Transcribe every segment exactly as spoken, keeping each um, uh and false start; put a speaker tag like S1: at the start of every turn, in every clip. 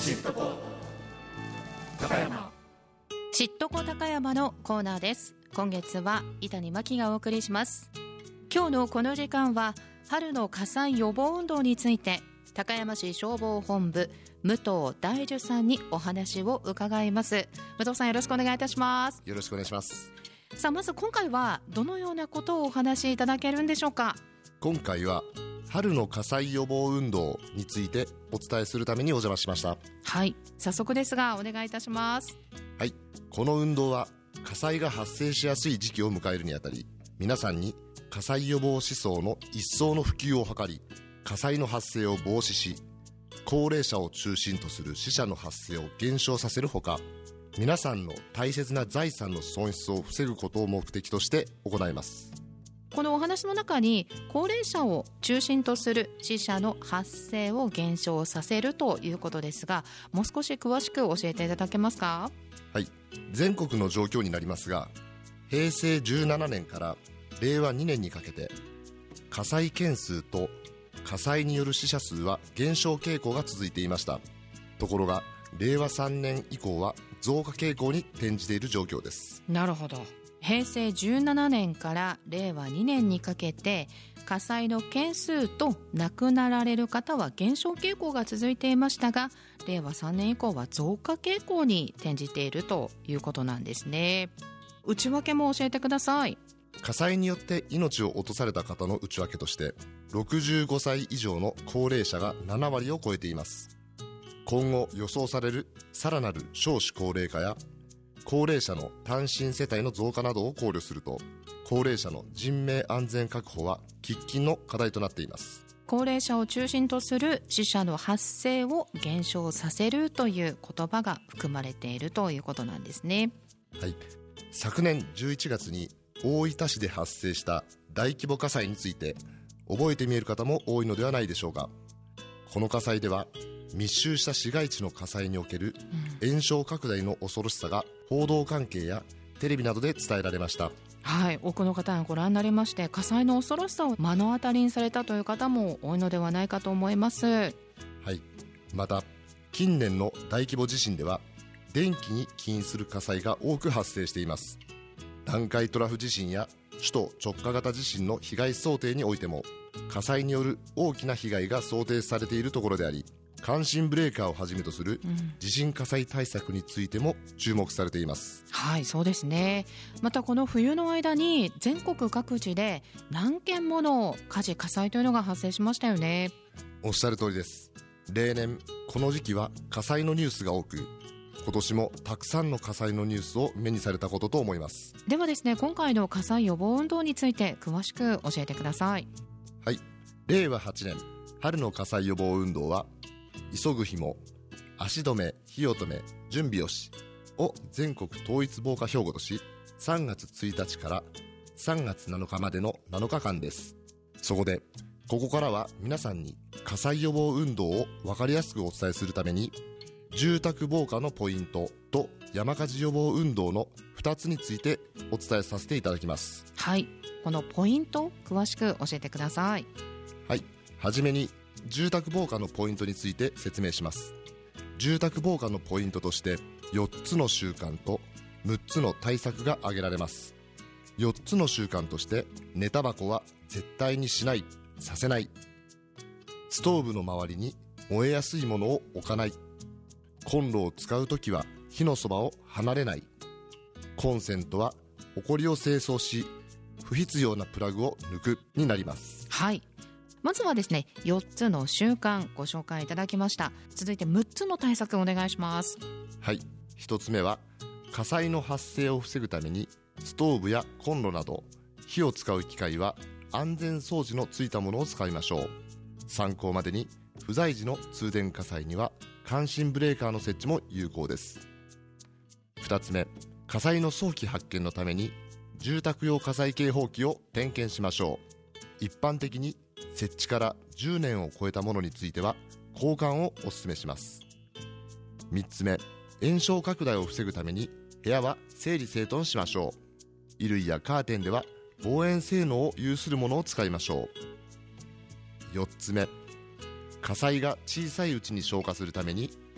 S1: 知っとこ高山、
S2: 知っとこ高山のコーナーです。今月は伊谷真希がお送りします。今日のこの時間は春の火災予防運動について高山市消防本部武藤大樹さんにお話を伺います。武藤さん、よろしくお願いいたします。
S3: よろしくお願いします。
S2: さあ、まず今回はどのようなことをお話しいただけるんでしょうか。
S3: 今回は春の火災予防運動についてお伝えするためにお邪魔しました。
S2: はい、早速ですがお願いいたします。
S3: はい、この運動は火災が発生しやすい時期を迎えるにあたり、皆さんに火災予防思想の一層の普及を図り、火災の発生を防止し、高齢者を中心とする死者の発生を減少させるほか、皆さんの大切な財産の損失を防ぐことを目的として行います。
S2: このお話の中に高齢者を中心とする死者の発生を減少させるということですが、もう少し詳しく教えていただけますか。
S3: はい、全国の状況になりますが、へいせいじゅうななねんかられいわにねんにかけて火災件数と火災による死者数は減少傾向が続いていました。ところがれいわさんねん以降は増加傾向に転じている状況です。
S2: なるほど。へいせいじゅうななねんかられいわにねんにかけて火災の件数と亡くなられる方は減少傾向が続いていましたが、れいわさんねん以降は増加傾向に転じているということなんですね。内訳も教えてください。
S3: 火災によって命を落とされた方の内訳として、ろくじゅうごさい以上の高齢者がななわりを超えています。今後予想されるさらなる少子高齢化や高齢者の単身世帯の増加などを考慮すると、高齢者の人命安全確保は喫緊の課題となっています。
S2: 高齢者を中心とする死者の発生を減少させるという言葉が含まれているということなんですね。
S3: はい、昨年じゅういちがつに大分市で発生した大規模火災について覚えてみえる方も多いのではないでしょうか。この火災では密集した市街地の火災における延焼拡大の恐ろしさが報道関係やテレビなどで伝えられました。
S2: はい、多くの方がご覧になりまして、火災の恐ろしさを目の当たりにされたという方も多いのではないかと思います。
S3: はい、また近年の大規模地震では電気に起因する火災が多く発生しています。南海トラフ地震や首都直下型地震の被害想定においても火災による大きな被害が想定されているところであり、感震ブレーカーをはじめとする地震火災対策についても注目されています。
S2: うん、はい、そうですね。またこの冬の間に全国各地で何件もの火事火災というのが発生しましたよね。
S3: おっしゃる通りです。例年この時期は火災のニュースが多く、今年もたくさんの火災のニュースを目にされたことと思います。
S2: ではですね、今回の火災予防運動について詳しく教えてください。
S3: はい、れいわはちねん春の火災予防運動は、急ぐ日も足止め火を止め準備をしを全国統一防火標語とし、さんがつついたちからさんがつなのかまでのなのかかんです。そこでここからは皆さんに火災予防運動を分かりやすくお伝えするために、住宅防火のポイントと山火事予防運動のふたつについてお伝えさせていただきます。
S2: はい、このポイント詳しく教えてください。
S3: はい、はじめに住宅防火のポイントについて説明します。住宅防火のポイントとしてよっつの習慣とむっつの対策が挙げられます。よっつの習慣として、寝タバコは絶対にしない、させない、ストーブの周りに燃えやすいものを置かない、コンロを使うときは火のそばを離れない、コンセントはホコリを清掃し不必要なプラグを抜くになります。
S2: はい、まずはですね、よっつの習慣ご紹介いただきました。続いてむっつの対策お願いします。
S3: はい、ひとつめは火災の発生を防ぐためにストーブやコンロなど火を使う機械は安全装置のついたものを使いましょう。参考までに不在時の通電火災には感震ブレーカーの設置も有効です。ふたつめ、火災の早期発見のために住宅用火災警報器を点検しましょう。一般的に設置からじゅうねんを超えたものについては交換をお勧めします。みっつめ、延焼拡大を防ぐために部屋は整理整頓しましょう。衣類やカーテンでは防煙性能を有するものを使いましょう。よっつめ、火災が小さいうちに消火するために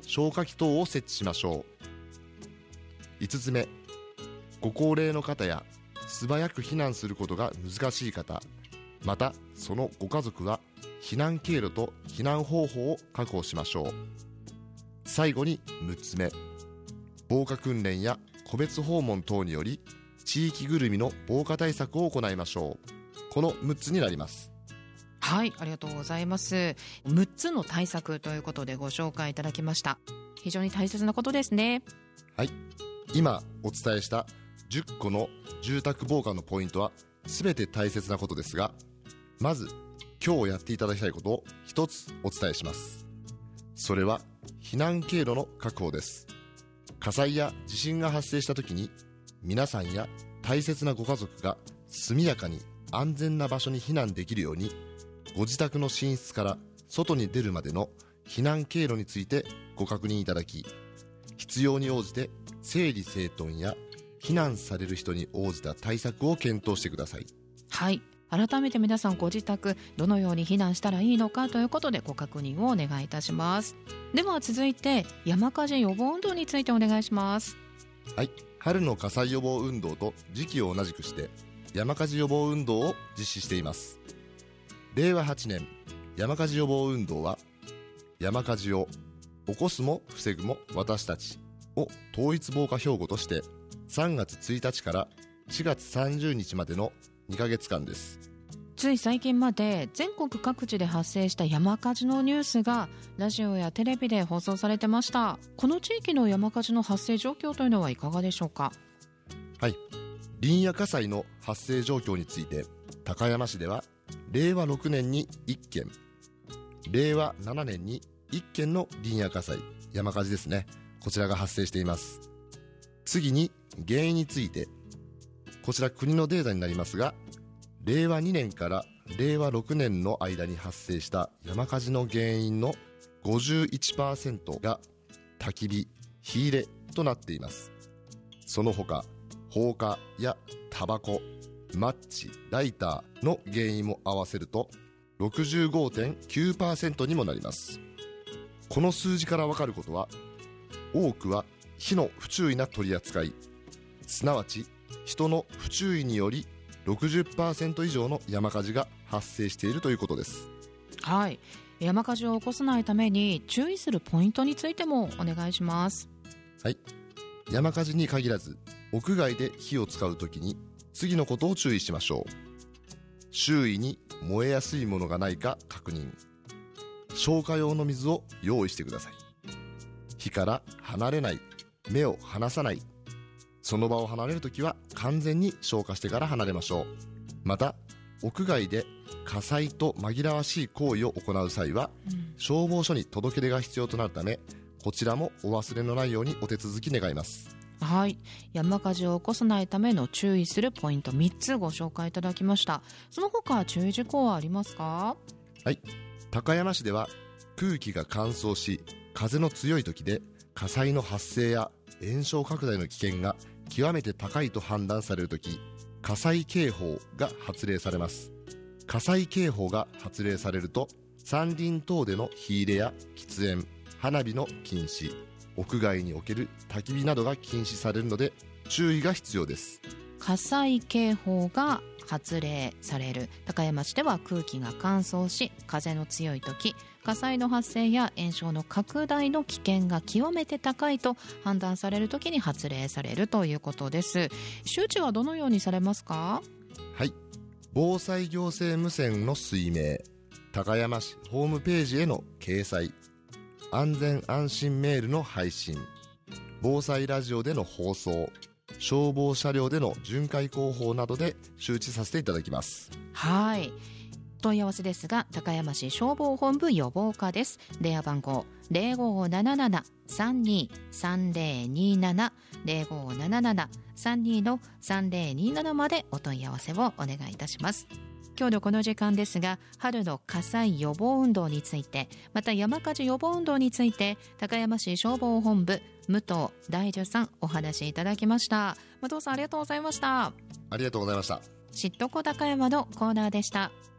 S3: 消火器等を設置しましょう。いつつめ、ご高齢の方や素早く避難することが難しい方、またそのご家族は避難経路と避難方法を確保しましょう。最後にむっつめ、防火訓練や個別訪問等により地域ぐるみの防火対策を行いましょう。このむっつになります。
S2: はい、ありがとうございます。むっつの対策ということでご紹介いただきました。非常に大切なことですね。
S3: はい、今お伝えしたじゅっこの住宅防火のポイントは全て大切なことですが、まず今日やっていただきたいことを一つお伝えします。それは避難経路の確保です。火災や地震が発生した時に、皆さんや大切なご家族が速やかに安全な場所に避難できるように、ご自宅の寝室から外に出るまでの避難経路についてご確認いただき、必要に応じて整理整頓や避難される人に応じた対策を検討してください。
S2: はい、改めて皆さんご自宅どのように避難したらいいのかということでご確認をお願いいたします。では続いて山火事予防運動についてお願いします。
S3: はい、春の火災予防運動と時期を同じくして山火事予防運動を実施しています。れいわはちねん山火事予防運動は、山火事を起こすも防ぐも私たちを統一防火標語としてさんがつついたちからしがつさんじゅうにちまでのにかげつかんです。
S2: つい最近まで全国各地で発生した山火事のニュースがラジオやテレビで放送されてました。この地域の山火事の発生状況というのはいかがでしょうか。
S3: はい、林野火災の発生状況について、高山市ではれいわろくねんにいっけん、れいわななねんにいっけんの林野火災、山火事ですね、こちらが発生しています。次に原因について、こちら国のデータになりますが、れいわにねんかられいわろくねんの間に発生した山火事の原因の ごじゅういちパーセント が焚き火、火入れとなっています。その他放火やタバコ、マッチ、ライターの原因も合わせると ろくじゅうごてんきゅうパーセント にもなります。この数字からわかることは、多くは火の不注意な取り扱い、すなわち人の不注意により ろくじゅっパーセント 以上の山火事が発生しているということです。
S2: はい、山火事を起こさないために注意するポイントについてもお願いします。
S3: はい、山火事に限らず屋外で火を使うときに次のことを注意しましょう。周囲に燃えやすいものがないか確認。消火用の水を用意してください。火から離れない、目を離さない。その場を離れるときは完全に消火してから離れましょう。また屋外で火災と紛らわしい行為を行う際は、うん、消防署に届け出が必要となるため、こちらもお忘れのないようにお手続き願います。
S2: はい、山火事を起こさないための注意するポイントみっつご紹介いただきました。その他注意事項はありますか。
S3: はい、高山市では空気が乾燥し風の強い時で火災の発生や延焼拡大の危険が極めて高いと判断されるとき、火災警報が発令されます。火災警報が発令されると、山林等での火入れや喫煙、花火の禁止、屋外における焚き火などが禁止されるので注意が必要です。
S2: 火災警報が発令される。高山市では空気が乾燥し風の強い時、火災の発生や延焼の拡大の危険が極めて高いと判断される時に発令されるということです。周知はどのようにされますか。
S3: はい、防災行政無線の水明、高山市ホームページへの掲載、安全安心メールの配信、防災ラジオでの放送、消防車両での巡回広報などで周知させていただきます。
S2: はい、問い合わせですが、高山市消防本部予防課です。電話番号 ゼロごーなななな さんにー さんぜろにーなな ゼロごーななな さんにー のさんぜろにーななまでお問い合わせをお願いいたします。今日のこの時間ですが、春の火災予防運動について、また山火事予防運動について、高山市消防本部武藤大樹さんお話しいただきました。武藤さん、ありがとうございました。
S3: ありがとうございました。
S2: 知っとこ高山のコーナーでした。